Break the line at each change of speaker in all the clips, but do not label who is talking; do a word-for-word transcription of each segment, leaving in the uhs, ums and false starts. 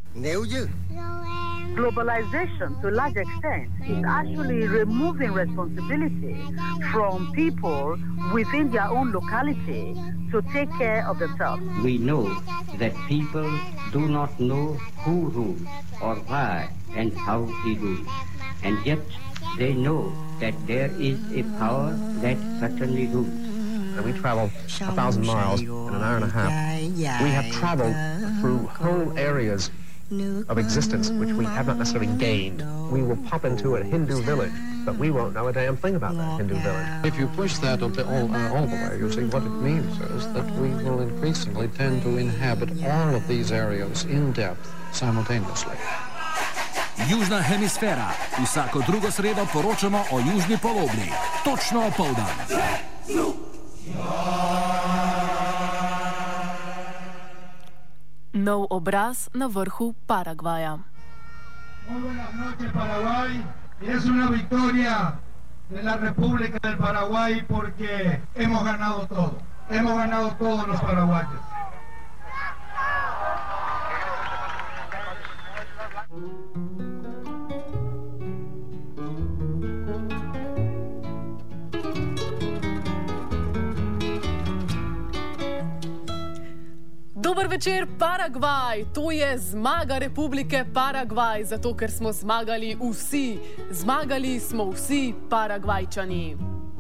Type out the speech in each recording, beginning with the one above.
Nếu như
globalization, to a large extent, is actually removing responsibility from people within their own locality to take care of themselves.
We know that people do not know who rules or why and how he rules, and yet they know that there is a power that certainly rules.
And we travel a thousand miles in an hour and a half. We have traveled through whole areas of existence which we have not necessarily gained. We will pop into a Hindu village, but we won't know a damn thing about that Hindu village.
If you push that all, uh, all the way, you see what it means is that we will increasingly tend to inhabit all of these areas in depth simultaneously.
Južna hemisfera. Vsako drugo sredo poročamo o južni polobli. Točno opoldan.
Nov obraz na vrhu Paragvaja.
Muy buenas noches, Paraguay. Es una victoria de la República del Paraguay porque hemos ganado todo. Hemos ganado todos los paraguayos.
Dober večer, Paragvaj! To je zmaga Republike Paragvaj, zato ker smo zmagali vsi. Zmagali smo vsi Paragvajčani.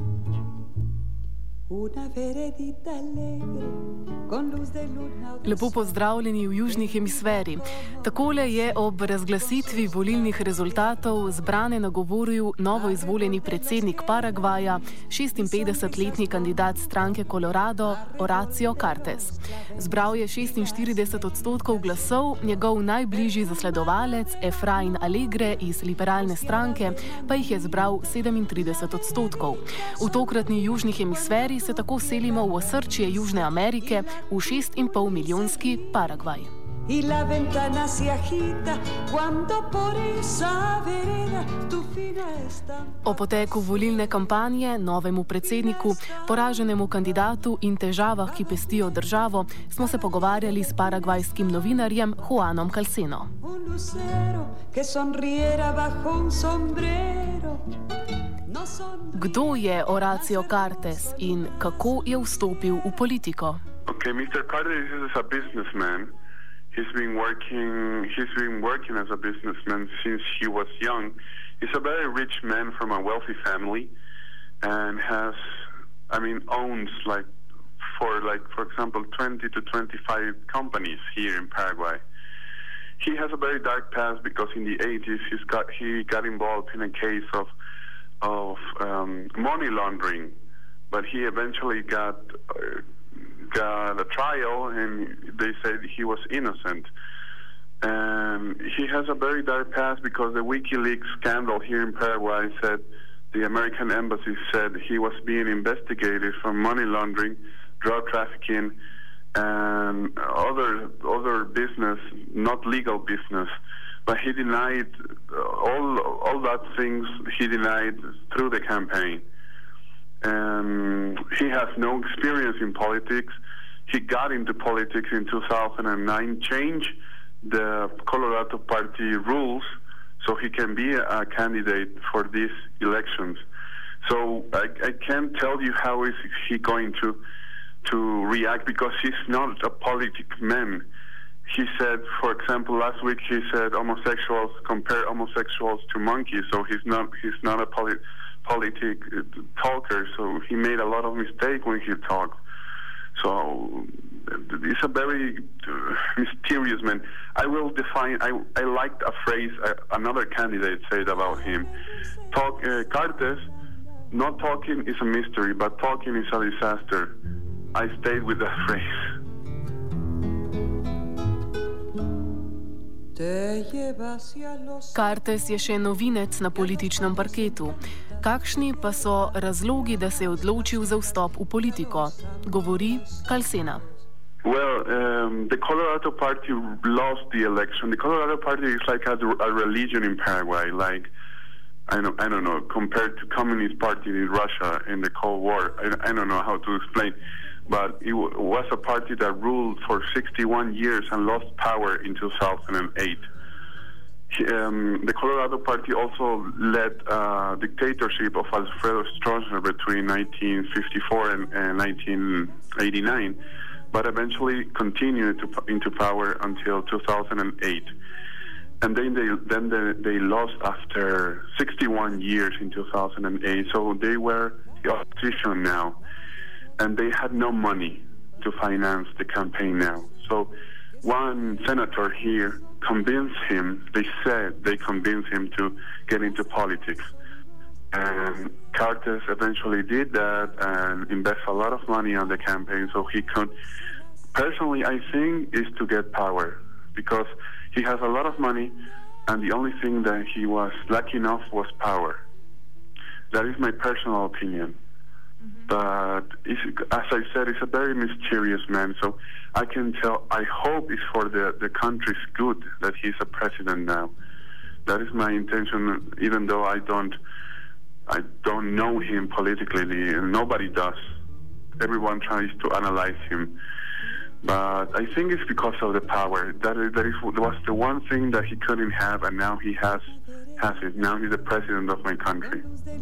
Lepo pozdravljeni v južni hemisferi. Takole je ob razglasitvi volilnih rezultatov zbrane nagovoril novo izvoljeni predsednik Paragvaja, šestinpetdesetletni kandidat stranke Colorado, Horacio Cartes. Zbral je šestinštirideset odstotkov glasov, njegov najbližji zasledovalec Efrain Alegre iz liberalne stranke pa jih je zbral sedemintrideset odstotkov. V tokratni južni hemisferi se tako selimo v osrčje Južne Amerike, v šest in pol milijonski Paragvaj. O poteku volilne kampanje, novemu predsedniku, poraženemu kandidatu in težavah, ki pestijo državo, smo se pogovarjali s paragvajskim novinarjem Juanom Calceno. Kdo je Horacio Cartes in kako je vstopil v politiko?
Okay, mister Cartes is a businessman. He's been working. He's been working as a businessman since he was young. He's a very rich man from a wealthy family, and has, I mean, owns like for like for example, twenty to twenty-five companies here in Paraguay. He has a very dark past because in the eighties he's got he got involved in a case of of um, money laundering, but he eventually got uh, got a trial and they said he was innocent. And he has a very dark past because the WikiLeaks scandal here in Paraguay said the American embassy said he was being investigated for money laundering, drug trafficking, and other other business, not legal business. But he denied all all that things. He denied through the campaign, and he has no experience in politics. He got into politics in two thousand nine, changed the Colorado Party rules so he can be a, a candidate for these elections. So I, I can't tell you how is he going to to react because he's not a politic man. He said, for example, last week he said homosexuals compare homosexuals to monkeys. So he's not he's not a polit politic talker. So he made a lot of mistakes when he talked. So he's a very uh, mysterious man. I will define. I I liked a phrase uh, another candidate said about him. Talk uh, Cartes. Not talking is a mystery, but talking is a disaster. I stayed with that phrase.
Cartes je še novinec na političnem parketu. Kakšni pa so razlogi, da se je odločil za vstop v politiko? Govori Calcena.
Well, um, the Colorado Party lost the election. The Colorado Party is like a, a religion in Paraguay, like I don't, I don't know, compared to Communist Party in Russia in the Cold War. I, I don't know how to explain. but it w- was a party that ruled for sixty-one years and lost power in two thousand eight. Um, the Colorado Party also led uh, dictatorship of Alfredo Stroessner between nineteen fifty-four and, and nineteen eighty-nine, but eventually continued to, into power until two thousand eight. And then they then they, they lost after sixty-one years in two thousand eight. So they were the opposition now, and they had no money to finance the campaign now. So one senator here convinced him, they said they convinced him to get into politics. And Cartes eventually did that and invest a lot of money on the campaign so he could, personally I think, is to get power, because he has a lot of money and the only thing that he was lacking of was power. That is my personal opinion. But it's, as I said, he's a very mysterious man. So I can tell, I hope it's for the, the country's good that he's a president now. That is my intention, even though I don't I don't know him politically, and nobody does. Everyone tries to analyze him. But I think it's because of the power. That is, that is was the one thing that he couldn't have, and now he has has it. Now he's the president of my country.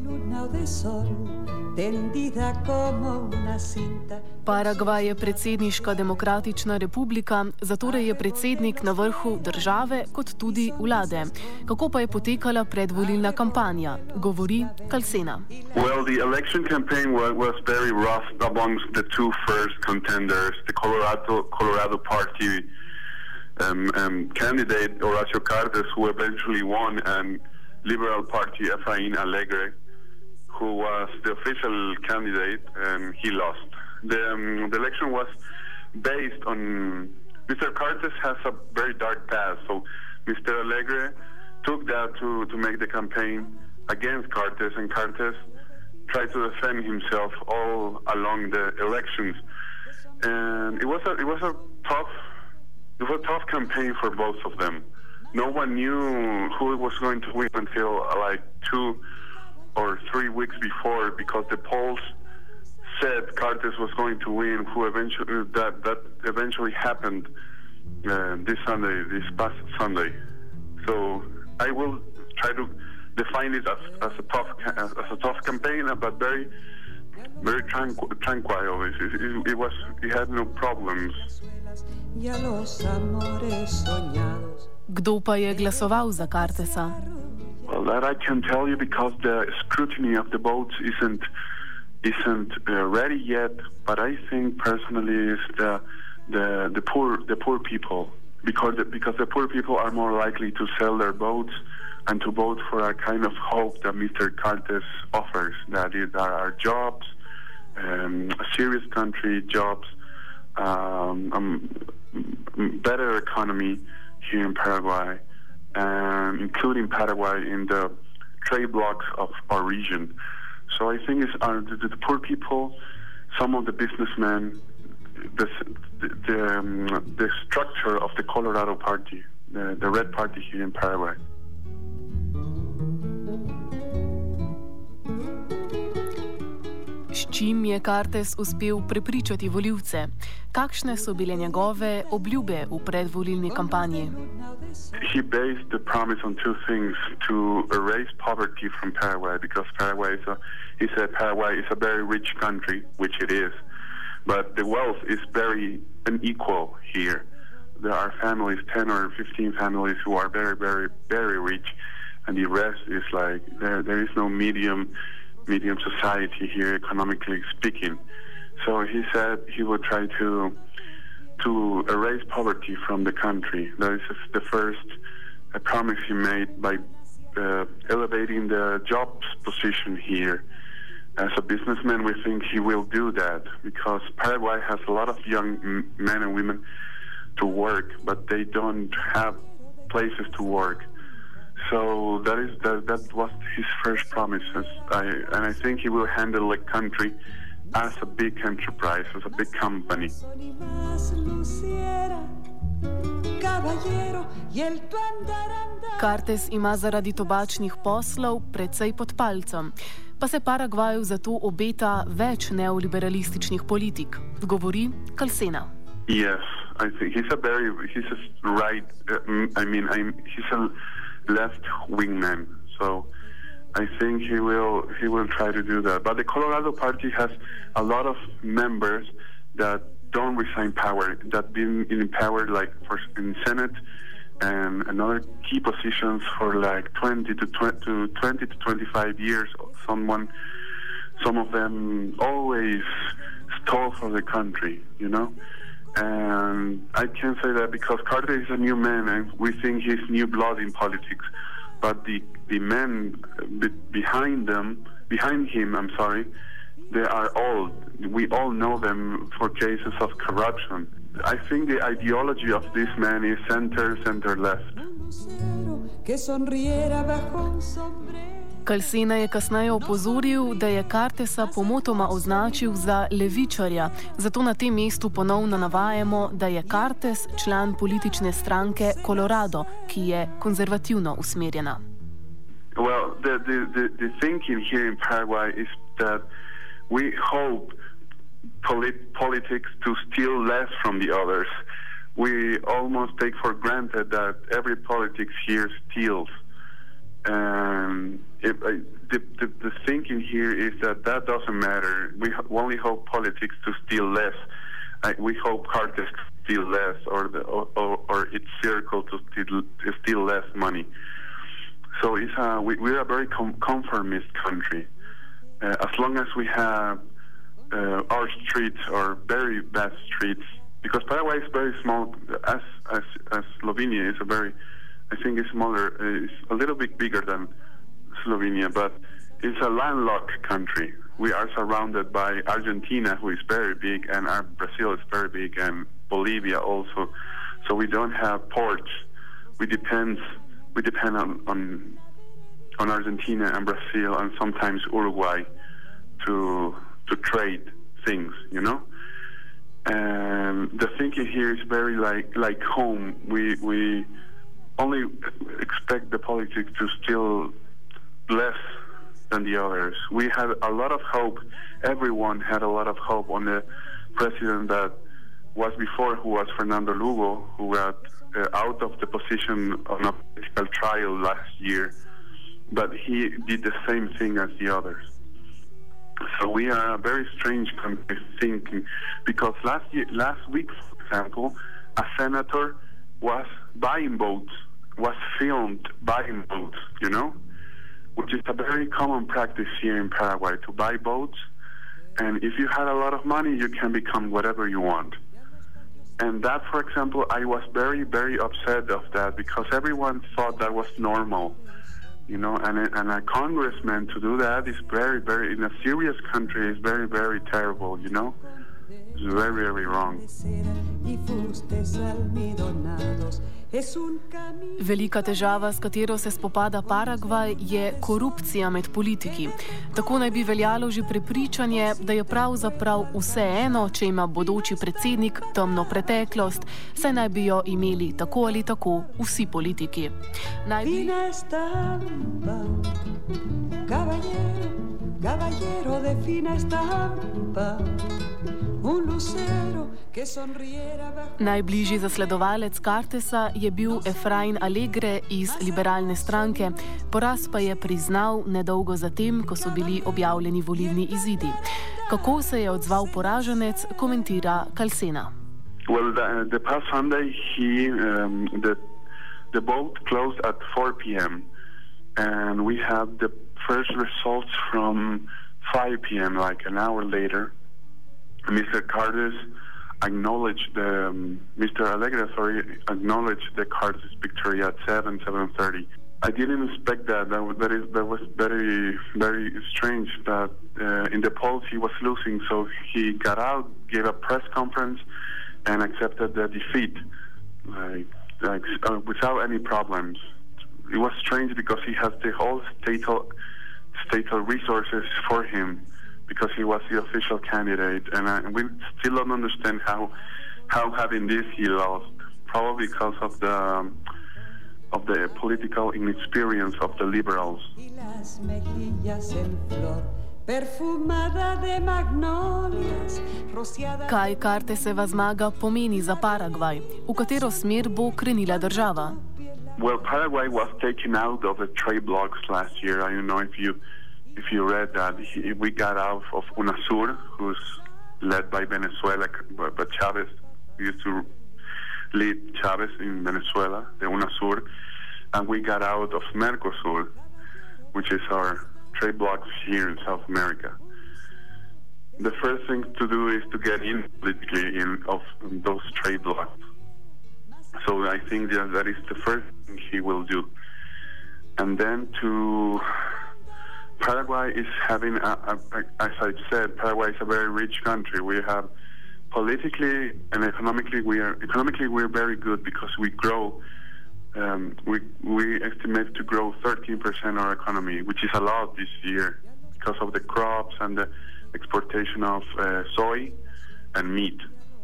Paragvaj je predsedniška demokratična republika, zatorej je predsednik na vrhu države kot tudi vlade. Kako pa je potekala predvolilna kampanja? Govori Calcena.
Well, the election campaign was, was very rough amongst the two first contenders, the Colorado Colorado Party um, um, candidate Horacio Cartes, who eventually won, and Liberal Party Efraín Alegre, who was the official candidate, and he lost. The, um, the election was based on, Mister Cartes has a very dark past, so Mister Alegre took that to, to make the campaign against Cartes, and Cartes tried to defend himself all along the elections. And it was a, it was a tough, it was a tough campaign for both of them. No one knew who was going to win until uh, like two or three weeks before, because the polls said Cartes was going to win. Who eventually that that eventually happened uh, this Sunday, this past Sunday. So I will try to define it as, as a tough as a tough campaign, but very very tranquil. tranquil. It, it, it was it had no problems.
Kdo pa je glasoval za Cartesa?
Well, that I can tell you because the scrutiny of the votes isn't isn't uh, ready yet. But I think personally is the the the poor the poor people, because the, because the poor people are more likely to sell their votes and to vote for a kind of hope that Mister Cartes offers. That is, there are jobs, um, a serious country, jobs, um, um, better economy here in Paraguay, and including Paraguay in the trade blocks of our region. So I think it's uh, the, the poor people, some of the businessmen, the the, the, um, the structure of the Colorado Party, the, the Red Party here in Paraguay.
S čim je Cartes uspel prepričati volivce? Kakšne so bile njegove obljube v predvolilni kampanji?
He based the promise on two things: to erase poverty from Paraguay, because Paraguay is a, he said Paraguay is a very rich country, which it is, but the wealth is very unequal here. There are families, ten or fifteen families, who are very, very, very rich, and the rest is like there. There is no medium. medium society here, economically speaking. So he said he would try to to erase poverty from the country. That is the first uh, promise he made by uh, elevating the jobs position here. As a businessman, we think he will do that, because Paraguay has a lot of young m- men and women to work, but they don't have places to work. So that is that, that was his first promises, I, and I think he will handle the country as a big enterprise, as a big company.
Cartes ima zaradi tobačnih poslov precej pod palcem. pa se Paragvaju zato obeta več neoliberalističnih politik, govori Kalsena.
Yes, I think he's a very, he's a right, uh, I mean, I'm, he's a left-wing man, so I think he will, he will try to do that. But the Colorado Party has a lot of members that don't resign power, that been in power like for in Senate and another key positions for like twenty to twenty-five years. Someone, some of them always stole for the country, you know. And I can say that because Carter is a new man and we think he's new blood in politics, but the the men be, behind them, behind him, I'm sorry, they are old. We all know them for cases of corruption. I think the ideology of this man is center, center-left.
Kalsena je kasneje opozoril, da je Cartesa pomotoma označil za levičarja, zato na tem mestu ponovno navajamo, da je Cartes član politične stranke Colorado, ki je konzervativno usmerjena.
Well, the, the, the, the thinking here in Paraguay is that we hope polit- politics to steal less from the others. We almost take for granted that every politics here steals. And it, uh, the, the, the thinking here is that that doesn't matter. We ho- only hope politics to steal less. Uh, we hope Cartes to steal less, or, the, or, or, or its circle to steal, to steal less money. So it's a, we, we're a very com- conformist country. Uh, as long as we have uh, our streets or very bad streets, because Paraguay is very small, as as, as Slovenia is a very, I think it's smaller, it's a little bit bigger than Slovenia, but it's a landlocked country. We are surrounded by Argentina, who is very big, and our Brazil is very big, and Bolivia also. So we don't have ports. We depend, we depend on, on, on Argentina and Brazil and sometimes Uruguay to to trade things, you know. And the thinking here is very like like home. We we only expect the politics to steal less than the others. We had a lot of hope. Everyone had a lot of hope on the president that was before, who was Fernando Lugo, who got uh, out of the position on a political trial last year. But he did the same thing as the others. So we are a very strange country thinking, because last year, last week, for example, a senator was buying votes, was filmed buying votes, you know, which is a very common practice here in Paraguay, to buy votes. And if you had a lot of money, you can become whatever you want. And that, for example, I was very, very upset of that, because everyone thought that was normal. You know, and a, and a congressman to do that is very, very, in a serious country, is very, very terrible, you know? It's very, very wrong.
Velika težava, s katero se spopada Paragvaj, je korupcija med politiki. Tako naj bi veljalo že prepričanje, da je pravzaprav vseeno, če ima bodoči predsednik temno preteklost, saj naj bi jo imeli tako ali tako vsi politiki. Naj bi... Caballero de fina estampa, un lucero que sonriera bajo... Najbližji zasledovalec Cartesa je bil Efrain Alegre iz liberalne stranke, poraz pa je priznal nedolgo zatem, ko so bili objavljeni volilni izidi. Kako se je odzval poraženec, komentira Kalsena.
Well, the, the past Sunday, he, um, the, the vote closed at four p.m. and we have the first results from five p.m., like an hour later. Mister Cartes acknowledged the, um, Mister Alegre, sorry, acknowledged the Cartes victory at seven, seven thirty. I didn't expect that. That, that, is, that was very, very strange that uh, in the polls he was losing, so he got out, gave a press conference, and accepted the defeat, like, like uh, without any problems. It was strange because he has the whole statal, statal resources for him, because he was the official candidate, and, I, and we still don't understand how, how having this he lost. Probably because of the um, of the political inexperience of the liberals.
Kaj Carteseva zmaga pomeni za Paragvaj? V katero smer bo krenila država?
Well, Paraguay was taken out of the trade blocs last year. I don't know if you if you read that. He, we got out of UNASUR, who's led by Venezuela, but Chavez used to lead Chavez in Venezuela, the UNASUR, and we got out of Mercosur, which is our trade blocs here in South America. The first thing to do is to get in politically in of those trade blocs. So I think that, that is the first thing he will do. And then to Paraguay is having, a, a, a, as I said, Paraguay is a very rich country. We have politically and economically, we are economically we're very good because we grow. Um, we we estimate to grow thirteen percent our economy, which is a lot this year because of the crops and the exportation of uh, soy and meat.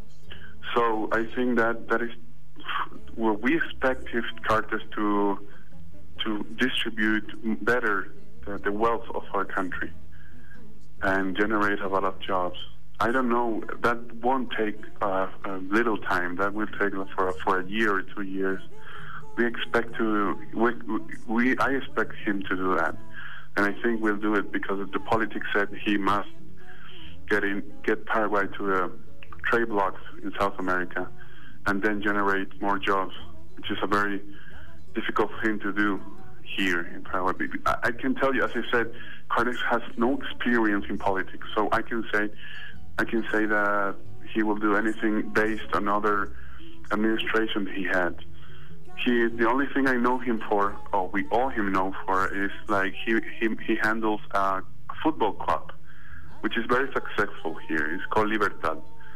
So I think that that is well, we expect Cartes to to distribute better the, the wealth of our country and generate a lot of jobs. I don't know, that won't take uh, a little time. That will take for for a year or two years. We expect to, we, we I expect him to do that, and I think we'll do it because the politics said he must get in, get Paraguay to the trade blocs in South America, and then generate more jobs, which is a very difficult thing to do here in Paraguay. I, I can tell you, as I said, Cartes has no experience in politics, so I can say, I can say that he will do anything based on other administration he had. He, the only thing I know him for, or we all him know for, is like he he, he handles a football club, which is very successful here. It's called Libertad.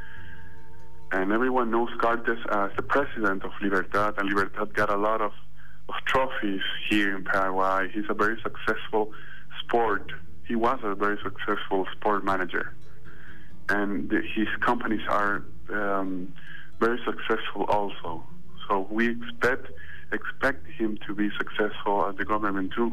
And everyone knows Cartes as the president of Libertad, and Libertad got a lot of, of trophies here in Paraguay. He's a very successful sport. He was a very successful sport manager. And the, his companies are um, very successful also. So we expect expect him to be successful as the government too.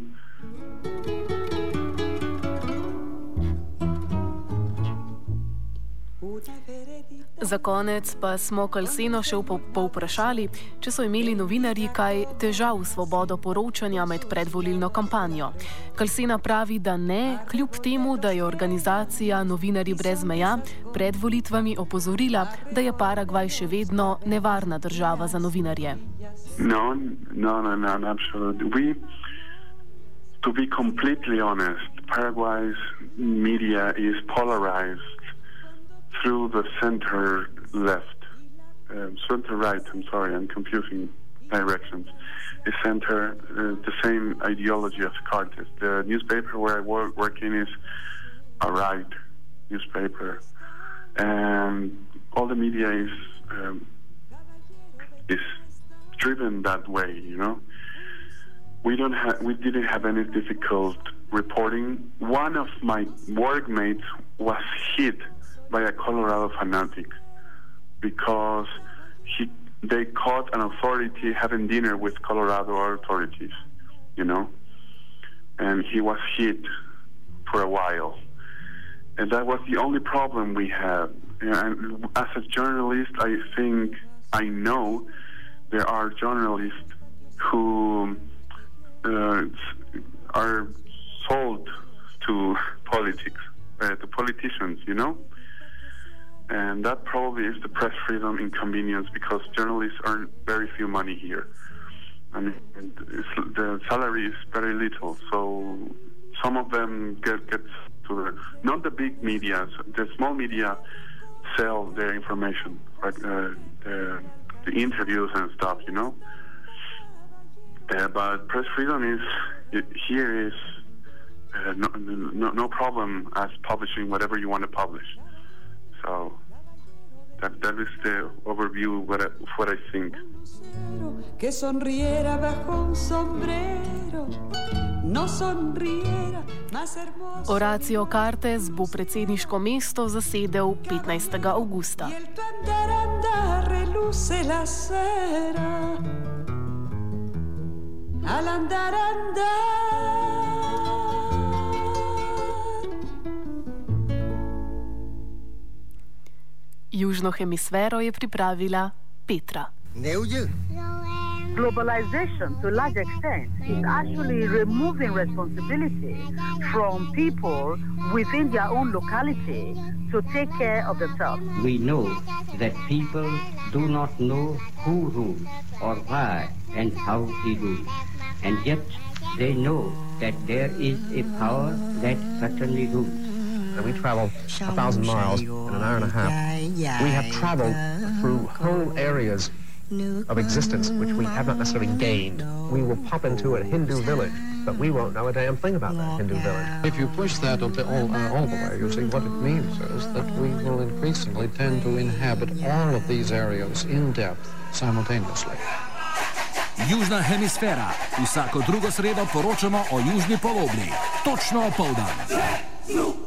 Za konec pa smo Kalseno še povprašali, če so imeli novinarji kaj težav s svobodo poročanja med predvolilno kampanjo. Kalsena pravi, da ne, kljub temu, da je organizacija Novinarji brez meja pred volitvami opozorila, da je Paragvaj še vedno nevarna država za novinarje.
No, no, no, no, absolutely. We, to be completely honest, Paraguay's media is polarized through the center left, um, center right, I'm sorry, I'm confusing directions. The center, uh, the same ideology as Cartes. The newspaper where I work, work in is a right newspaper, and all the media is um, is driven that way, you know. We don't have, we didn't have any difficult reporting. One of my workmates was hit by a Colorado fanatic because he they caught an authority having dinner with Colorado authorities, you know, and he was hit for a while, and that was the only problem we had. And as a journalist, I think I know there are journalists who uh, are sold to politics, uh, to politicians, you know. And that probably is the press freedom inconvenience because journalists earn very few money here. I mean, it's, the salary is very little, so some of them get get to the, not the big media, the small media sell their information, like uh, the, the interviews and stuff, you know. Uh, but press freedom is it, here is uh, no, no no problem as publishing whatever you want to publish. So that, that is the overview of what I, of what I think.
Que sonriera bajo un sombrero, no sonriera más hermoso.
Horacio Cartes bo predsedniško mesto zasedel petnajstega avgusta.
Y el tu andar andar reluce la cera. al andar andar.
Južno hemisfero je pripravila Petra.
Globalization, to a large extent, is actually removing responsibility from people within their own locality to take care of themselves.
We know that people do not know who rules or why and how he rules, and yet they know that there is a power that certainly rules.
And we travel a thousand miles in an hour and a half. We have traveled through whole areas of existence which we have not necessarily gained. We will pop into a Hindu village, but we won't know a damn thing about that Hindu village.
If you push that all, uh, all the way, you see what it means is that we will increasingly tend to inhabit all of these areas in depth simultaneously.
Južna hemisfera. Vsako drugo sredo poročamo o južni polobli. Točno opoldan.